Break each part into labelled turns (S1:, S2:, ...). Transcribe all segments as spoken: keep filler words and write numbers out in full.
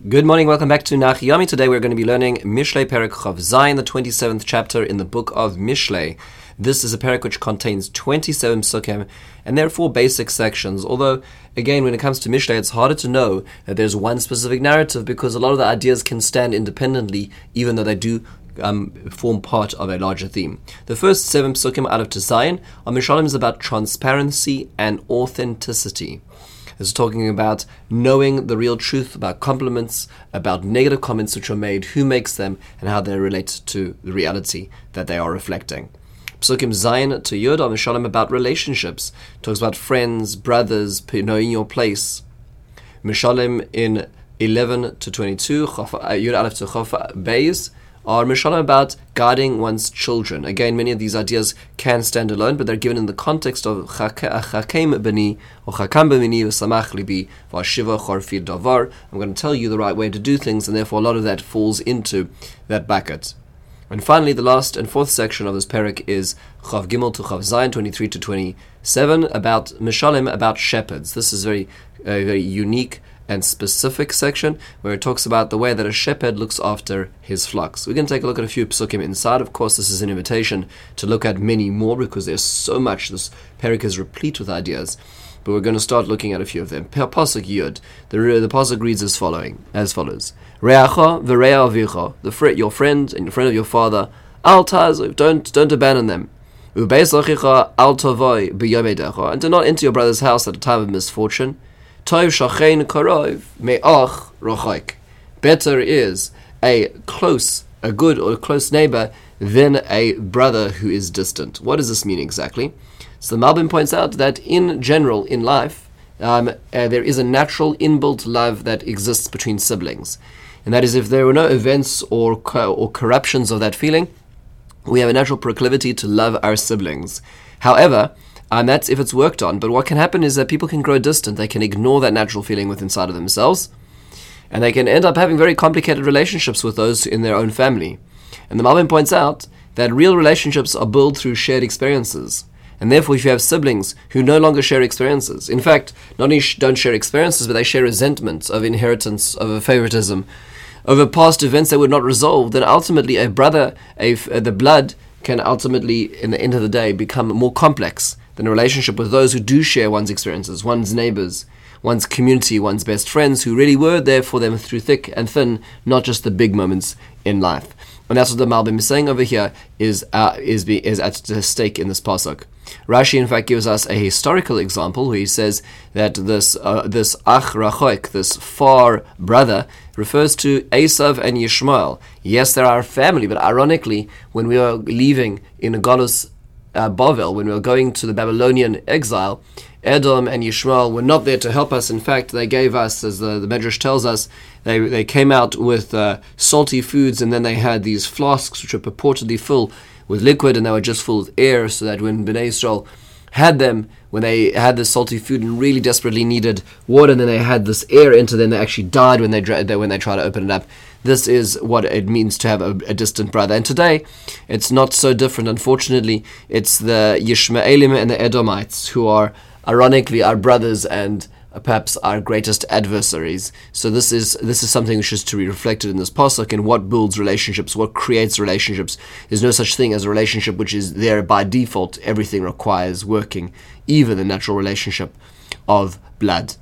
S1: Good morning, welcome back to Nach Yomi. Today we're going to be learning Mishlei Perek Chav Zayin, the twenty-seventh chapter in the book of Mishlei. This is a perek which contains twenty-seven psukim, and there are four basic sections. Although, again, when it comes to Mishlei, it's harder to know that there's one specific narrative because a lot of the ideas can stand independently, even though they do um, form part of a larger theme. The first seven psukim out of Zayin are Mishalim is about transparency and authenticity. This is talking about knowing the real truth, about compliments, about negative comments which are made, who makes them, and how they relate to the reality that they are reflecting. Psukim Zayin to Yud are Mishalim about relationships. It talks about friends, brothers, knowing your place. Mishalim in eleven to twenty-two, Yud Aleph to Chof Beis, are Mishalim about guiding one's children. Again, many of these ideas can stand alone, but they're given in the context of Chakem Beni, or Chakam Beni, V'samach Libi, V'ashiva Chorfir Davar. I'm going to tell you the right way to do things, and therefore a lot of that falls into that bucket. And finally, the last and fourth section of this perek is Chav Gimel to Chav Zayin, twenty-three to twenty-seven, about Mishalim, about shepherds. This is very, uh, very unique and specific section where it talks about the way that a shepherd looks after his flocks. We're going to take a look at a few psukim inside. Of course, this is an invitation to look at many more because there's so much. This perek is replete with ideas, but we're going to start looking at a few of them. Pasuk Yud, the the pasuk reads as following, as follows: Re'acha v're'a avicha, the fr- your friend and the friend of your father, al ta'aziv, don't don't abandon them. U'beis achicha al tovoi b'yom eidecha, and do not enter your brother's house at a time of misfortune. Tov shachein karov me'ach rochaik. Better is a close, a good or a close neighbor than a brother who is distant. What does this mean exactly? So the Malbim points out that in general, in life, um, uh, there is a natural inbuilt love that exists between siblings. And that is, if there were no events or co- or corruptions of that feeling, we have a natural proclivity to love our siblings. However, and that's if it's worked on. But what can happen is that people can grow distant. They can ignore that natural feeling within inside of themselves, and they can end up having very complicated relationships with those in their own family. And the Malbim points out that real relationships are built through shared experiences. And therefore, if you have siblings who no longer share experiences, in fact, not only don't share experiences, but they share resentments of inheritance, of a favoritism, over past events that were not resolved, then ultimately a brother, a, uh, the blood, can ultimately, in the end of the day, become more complex than a relationship with those who do share one's experiences, one's neighbors, one's community, one's best friends, who really were there for them through thick and thin, not just the big moments in life. And that's what the Malbim is saying over here is uh, is be, is at stake in this pasuk. Rashi, in fact, gives us a historical example where he says that this uh, this ach rachoik, this far brother, refers to Esav and Yishmael. Yes, they're our family, but ironically, when we are leaving in Galus uh, Bavel, when we were going to the Babylonian exile, Edom and Yishmael were not there to help us. In fact, they gave us, as the, the Medrash tells us, they they came out with uh, salty foods, and then they had these flasks which were purportedly full with liquid, and they were just full of air, so that when Bnei Israel had them, when they had this salty food and really desperately needed water, and then they had this air into them, they actually died when they when they tried to open it up. This is what it means to have a, a distant brother. And today, it's not so different. Unfortunately, it's the Yishmaelim and the Edomites who are, ironically, our brothers and perhaps our greatest adversaries. So this is this is something which is to be reflected in this pasuk, and what builds relationships, what creates relationships. There's no such thing as a relationship which is there by default. Everything requires working, even the natural relationship of blood.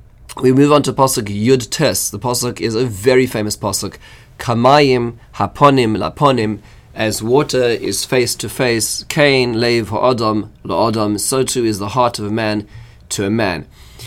S1: We move on to pasuk Yud Tes. The pasuk is a very famous pasuk. Kamayim haponim laponim. As water is face to face, Kain leiv ha'adam la'adam, so too is the heart of a man to a man.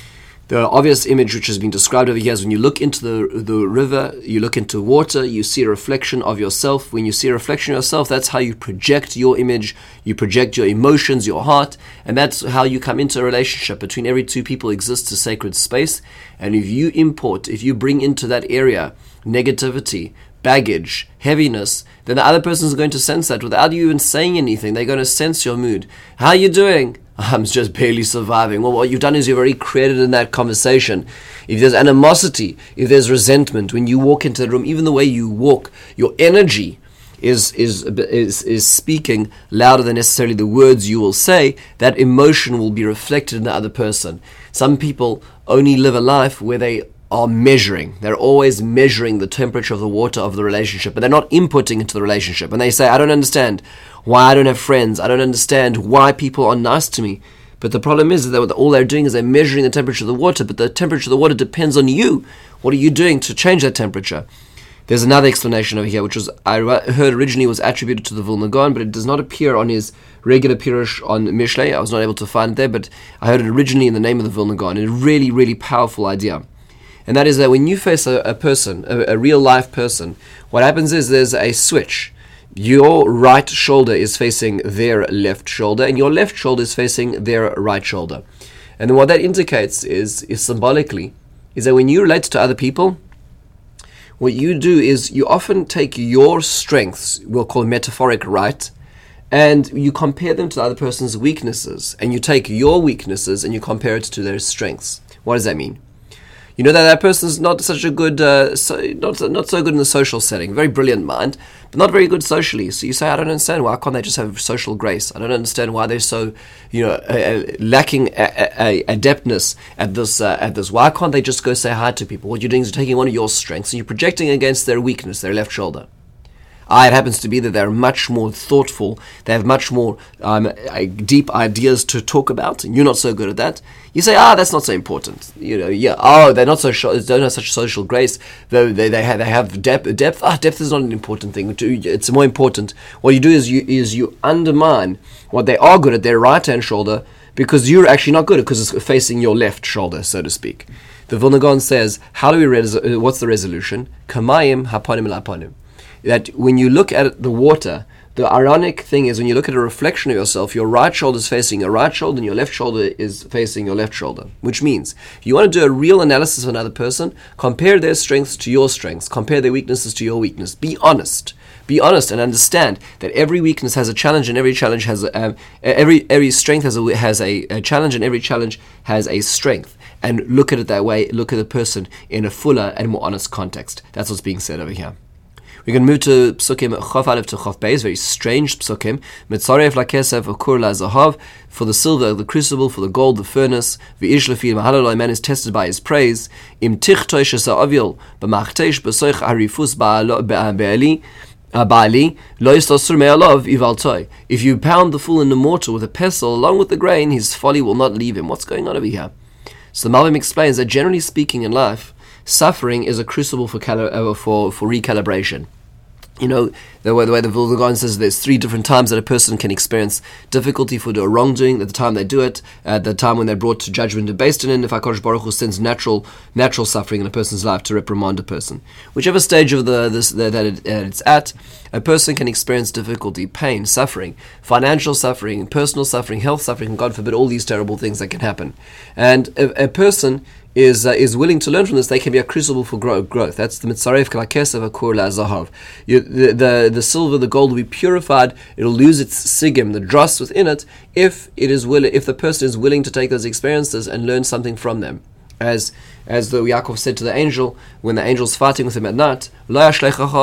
S1: The obvious image which has been described over here is when you look into the the river, you look into water, you see a reflection of yourself. When you see a reflection of yourself, that's how you project your image, you project your emotions, your heart, and that's how you come into a relationship. Between every two people exists a sacred space, and if you import, if you bring into that area negativity, baggage, heaviness, then the other person is going to sense that without you even saying anything. They're going to sense your mood. How are you doing? I'm just barely surviving. Well, what you've done is you've already created in that conversation. If there's animosity, if there's resentment, when you walk into the room, even the way you walk, your energy is is is is speaking louder than necessarily the words you will say. That emotion will be reflected in the other person. Some people only live a life where they are measuring. They're always measuring the temperature of the water of the relationship, but they're not inputting into the relationship. And they say, I don't understand why I don't have friends. I don't understand why people are nice to me. But the problem is that all they're doing is they're measuring the temperature of the water, but the temperature of the water depends on you. What are you doing to change that temperature? There's another explanation over here, which was I heard originally was attributed to the Vilna Gaon, but it does not appear on his regular Pirush on Mishlei. I was not able to find it there, but I heard it originally in the name of the Vilna Gaon. A really, really powerful idea. And that is that when you face a, a person, a, a real-life person, what happens is there's a switch. Your right shoulder is facing their left shoulder, and your left shoulder is facing their right shoulder. And then what that indicates is, is symbolically, is that when you relate to other people, what you do is you often take your strengths, we'll call metaphoric right, and you compare them to the other person's weaknesses. And you take your weaknesses and you compare it to their strengths. What does that mean? You know that that person's not such a good, uh, so, not, not so good in the social setting, very brilliant mind, but not very good socially. So you say, I don't understand, why can't they just have social grace? I don't understand why they're so, you know, uh, uh, lacking a, a, a adeptness at this, uh, at this. Why can't they just go say hi to people? What you're doing is you're taking one of your strengths and you're projecting against their weakness, their left shoulder. Ah, it happens to be that they're much more thoughtful, they have much more um, deep ideas to talk about, and you're not so good at that. You say, ah, that's not so important. You know, yeah, oh, they're not so sh- they don't have such social grace, though they they have, they have depth. Depth, ah, depth is not an important thing. It's more important. What you do is you is you undermine what they are good at, their right hand shoulder, because you're actually not good at it, because it's facing your left shoulder, so to speak. The Vilna Gaon says, how do we res- what's the resolution? Kamayim haponim laponim. That when you look at the water, the ironic thing is when you look at a reflection of yourself, your right shoulder is facing your right shoulder and your left shoulder is facing your left shoulder. Which means, if you want to do a real analysis of another person, compare their strengths to your strengths, compare their weaknesses to your weakness. Be honest. Be honest and understand that every weakness has a challenge and every challenge has a, um, every every strength has a has a, a challenge and every challenge has a strength. And look at it that way. Look at the person in a fuller and more honest context. That's what's being said over here. We're going to move to Psukim Chof Aleph to Chof Beis, very strange Psukim. Mitzarev lakesev ukur lazahav, for the silver, the crucible, for the gold, the furnace. V'ish lefi mahalaloi, man is tested by his praise. Im tichtoish esa avil, b'machtesh b'soich harifus ba'ali, ba'ali, lo yistosur me'alav ivaltoi. If you pound the fool in the mortar with a pestle along with the grain, his folly will not leave him. What's going on over here? So the Malbim explains that generally speaking in life, suffering is a crucible for cali- uh, for for recalibration. You know, the way the, way the Vilna Gaon says there's three different times that a person can experience difficulty for doing wrongdoing: at the time they do it, at the time when they're brought to judgment and based in, if HaKadosh Baruch Hu sends natural natural suffering in a person's life to reprimand a person. Whichever stage of the this the, that it, uh, it's at, a person can experience difficulty, pain, suffering, financial suffering, personal suffering, health suffering, and God forbid all these terrible things that can happen. And a, a person is uh, is willing to learn from this, they can be a crucible for grow, growth. That's the mitzaref kalakesav akur lazahav. The, the the silver, the gold will be purified. It'll lose its sigim, the dross within it, if it is willing, if the person is willing to take those experiences and learn something from them. As as the Yaakov said to the angel when the angel's fighting with him at night, I'm not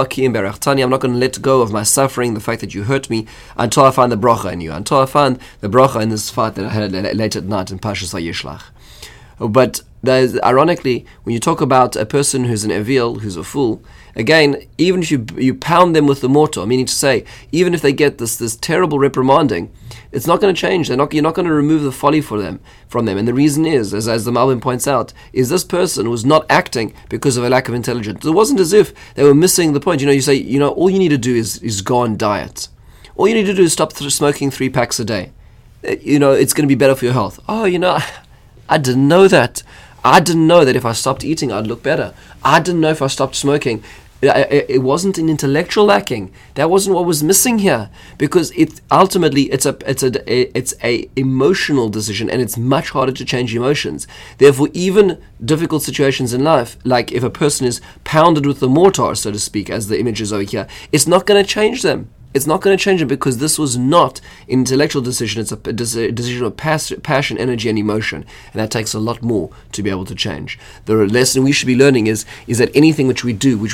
S1: going to let go of my suffering, the fact that you hurt me, until I find the bracha in you, until I find the bracha in this fight that I had late at night in Parshas Vayishlach. But there's, ironically, when you talk about a person who's an evil, who's a fool, again, even if you you pound them with the mortar, meaning to say, even if they get this this terrible reprimanding, it's not going to change. They're not you're not going to remove the folly for them from them. And the reason is, as as the Malbim points out, is this person was not acting because of a lack of intelligence. It wasn't as if they were missing the point. You know, you say, you know, all you need to do is is go on diet. All you need to do is stop th- smoking three packs a day. You know, it's going to be better for your health. Oh, you know, I didn't know that. I didn't know that if I stopped eating, I'd look better. I didn't know if I stopped smoking. It, it wasn't an intellectual lacking. That wasn't what was missing here, because it ultimately it's a it's a it's a emotional decision, and it's much harder to change emotions. Therefore, even difficult situations in life, like if a person is pounded with the mortar, so to speak, as the image is over here, it's not going to change them. It's not going to change it, because this was not an intellectual decision. It's a decision of passion, energy, and emotion. And that takes a lot more to be able to change. The lesson we should be learning is, is that anything which we do, which we don't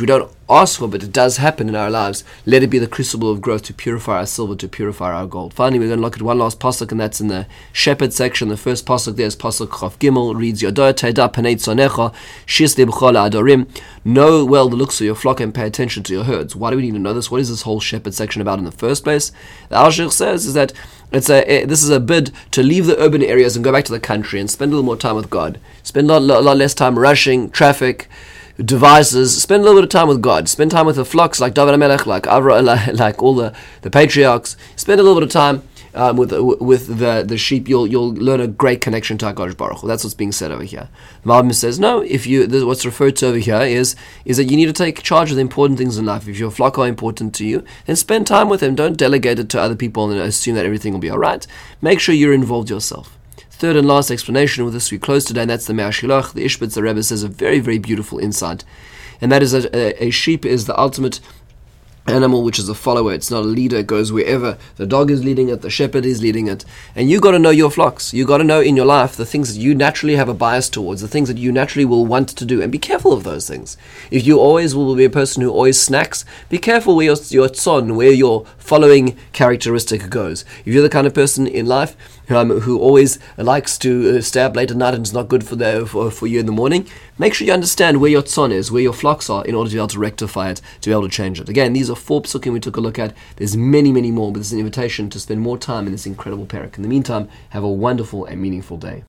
S1: ask for, but it does happen in our lives. Let it be the crucible of growth to purify our silver, to purify our gold. Finally, we're going to look at one last pasuk, and that's in the shepherd section. The first pasuk there is pasuk Chav Gimel, reads Yodah Teda Panei Tzonecha Shis Lebchol Adorim. Know well the looks of your flock and pay attention to your herds. Why do we need to know this? What is this whole shepherd section about in the first place? The Alshich says is that it's a, this is a bid to leave the urban areas and go back to the country and spend a little more time with God. Spend a lot, a lot less time rushing, traffic, devices. Spend a little bit of time with God. Spend time with the flocks like David HaMelech, like Avra, like, like all the, the patriarchs. Spend a little bit of time um, with with the, the sheep. You'll you'll learn a great connection to HaKadosh Baruch Hu. That's what's being said over here. The Malbim says no. If you this, what's referred to over here is is that you need to take charge of the important things in life. If your flock are important to you, then spend time with them. Don't delegate it to other people and assume that everything will be all right. Make sure you're involved yourself. Third and last explanation with this we close today, and that's the Me'ah Shilach. The Ishbitzer Rebbe says a very, very beautiful insight, and that is that a, a sheep is the ultimate animal which is a follower. It's not a leader. It goes wherever the dog is leading it, the shepherd is leading it, and you got to know your flocks. You got to know in your life the things that you naturally have a bias towards, the things that you naturally will want to do, and be careful of those things. If you always will be a person who always snacks, be careful where your your tzon, where your following characteristic goes. If you're the kind of person in life Um, who always likes to uh, stay up late at night and it's not good for, the, for for you in the morning, make sure you understand where your tzon is, where your flocks are, in order to be able to rectify it, to be able to change it. Again, these are four psukim we took a look at. There's many, many more, but it's an invitation to spend more time in this incredible parak. In the meantime, have a wonderful and meaningful day.